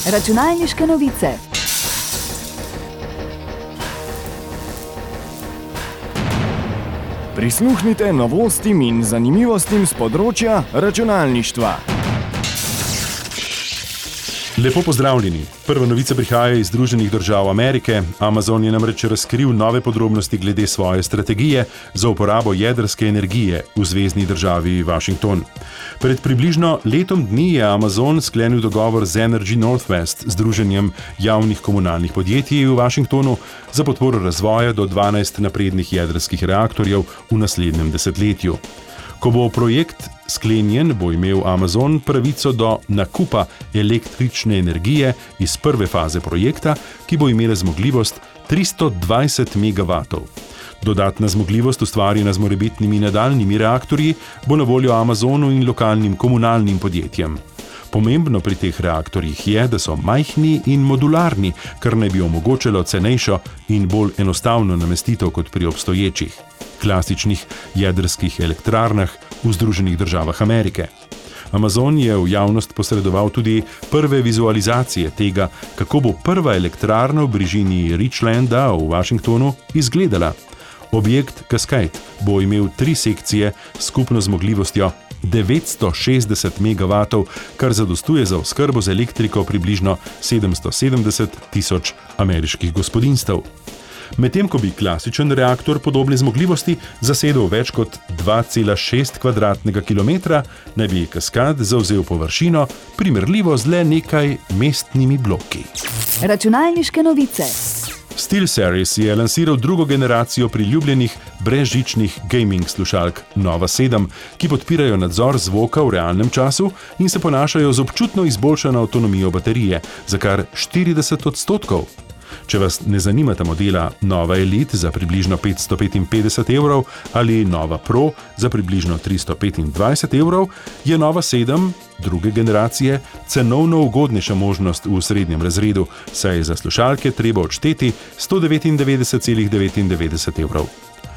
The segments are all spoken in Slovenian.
Računalniške novice. Prisluhnite novostim in zanimivostim z področja računalništva. Lepo pozdravljeni. Prva novica prihaja iz Združenih držav Amerike. Amazon je namreč razkril nove podrobnosti glede svoje strategije za uporabo jedrske energije v zvezni državi Washington. Pred približno letom dni je Amazon sklenil dogovor z Energy Northwest, združenjem javnih komunalnih podjetij v Washingtonu, za podporo razvoja do 12 naprednih jedrskih reaktorjev v naslednjem desetletju. Ko bo projekt sklenjen, bo imel Amazon pravico do nakupa električne energije iz prve faze projekta, ki bo imela zmogljivost 320 MW. Dodatna zmogljivost, ustvarjena z morebitnimi nadaljnjimi reaktorji, bo na voljo Amazonu in lokalnim komunalnim podjetjem. Pomembno pri teh reaktorjih je, da so majhni in modularni, kar naj bi omogočilo cenejšo in bolj enostavno namestitev kot pri obstoječih klasičnih jedrskih elektrarnah v Združenih državah Amerike. Amazon je v javnost posredoval tudi prve vizualizacije tega, kako bo prva elektrarna v bližini Richlanda v Washingtonu izgledala. Objekt Cascade bo imel 3 sekcije s skupno zmogljivostjo 960 MW, kar zadostuje za oskrbo z elektriko približno 770 tisoč ameriških gospodinjstev. Medtem ko bi klasičen reaktor podobne zmogljivosti zasedel več kot 2,6 kvadratnega kilometra, naj bi Cascade zavzel površino primerljivo z le nekaj mestnimi bloki. Računalniške novice. SteelSeries je lansiral drugo generacijo priljubljenih brezžičnih gaming slušalk Nova 7, ki podpirajo nadzor zvoka v realnem času in se ponašajo z občutno izboljšano avtonomijo baterije za kar 40%. Če vas ne zanimata modela Nova Elite za približno 555 € ali Nova Pro za približno 325 €, je Nova 7 druge generacije cenovno ugodnejša možnost v srednjem razredu, saj je za slušalke treba odšteti 199,99 €.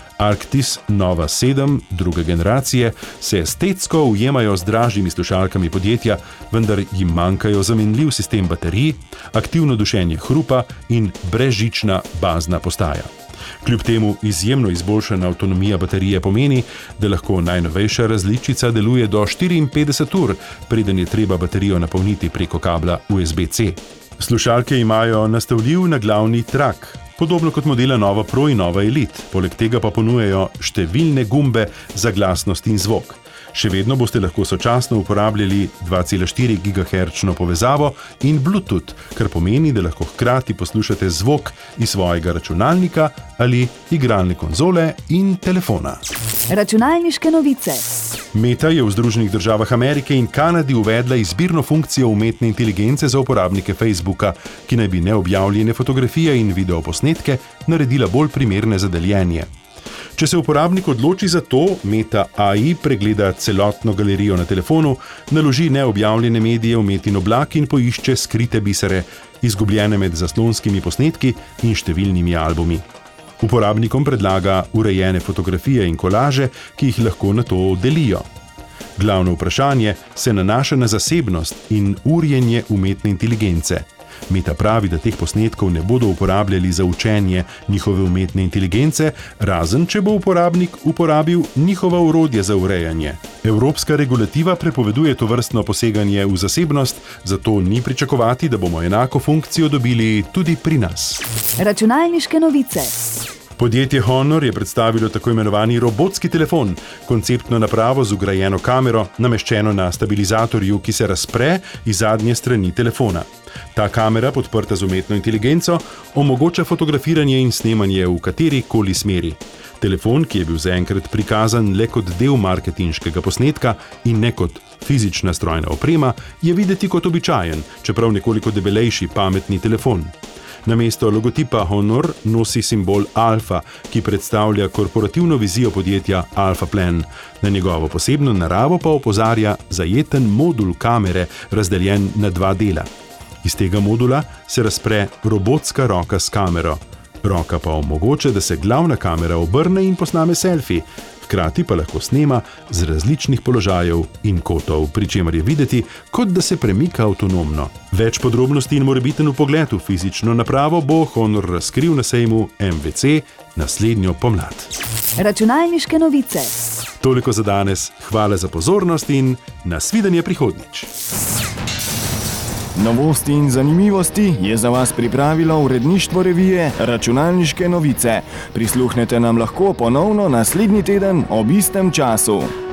Arctis Nova 7 druge generacije se estetsko ujemajo z dražjimi slušalkami podjetja, vendar jim manjkajo zamenljiv sistem baterij, aktivno dušenje hrupa in brezžična bazna postaja. Kljub temu izjemno izboljšana avtonomija baterije pomeni, da lahko najnovejša različica deluje do 54 ur, preden je treba baterijo napolniti preko kabla USB-C. Slušalke imajo nastavljiv naglavni trak, podobno kot modela Nova Pro in Nova Elite, poleg tega pa ponujajo številne gumbe za glasnost in zvok. Še vedno boste lahko sočasno uporabljali 2,4 GHz povezavo in Bluetooth, kar pomeni, da lahko hkrati poslušate zvok iz svojega računalnika ali igralne konzole in telefona. Računalniške novice. Meta je v Združenih državah Amerike in Kanadi uvedla izbirno funkcijo umetne inteligence za uporabnike Facebooka, ki naj bi neobjavljene fotografije in videoposnetke naredila bolj primerne za deljenje. Če se uporabnik odloči za to, Meta AI pregleda celotno galerijo na telefonu, naloži neobjavljene medije v Metin oblak in poišče skrite bisere, izgubljene med zaslonskimi posnetki in številnimi albumi. Uporabnikom predlaga urejene fotografije in kolaže, ki jih lahko nato delijo. Glavno vprašanje se nanaša na zasebnost in urjenje umetne inteligence. Meta pravi, da teh posnetkov ne bodo uporabljali za učenje njihove umetne inteligence, razen če bo uporabnik uporabil njihova orodja za urejanje. Evropska regulativa prepoveduje tovrstno poseganje v zasebnost, zato ni pričakovati, da bomo enako funkcijo dobili tudi pri nas. Računalniške novice. Podjetje Honor je predstavilo tako imenovani robotski telefon, konceptno napravo z vgrajeno kamero, nameščeno na stabilizatorju, ki se razpre iz zadnje strani telefona. Ta kamera, podprta z umetno inteligenco, omogoča fotografiranje in snemanje v kateri koli smeri. Telefon, ki je bil zaenkrat prikazan le kot del marketinškega posnetka in ne kot fizična strojna oprema, je videti kot običajen, čeprav nekoliko debelejši pametni telefon. Namesto logotipa Honor nosi simbol Alfa, ki predstavlja korporativno vizijo podjetja Alpha Plan. Na njegovo posebno naravo pa opozarja zajeten modul kamere, razdeljen na 2 dela. Iz tega modula se razpre robotska roka s kamero. Roka pa omogoča, da se glavna kamera obrne in posname selfie. Hkrati pa lahko snema z različnih položajev in kotov, pri čemer je videti, kot da se premika avtonomno. Več podrobnosti in morebiten vpogled v fizično napravo bo Honor razkril na sejmu MVC naslednjo pomlad. Računalniške novice. Toliko za danes, hvala za pozornost in nasvidenje prihodnjič. Novosti in zanimivosti je za vas pripravilo uredništvo revije Računalniške novice. Prisluhnete nam lahko ponovno naslednji teden ob istem času.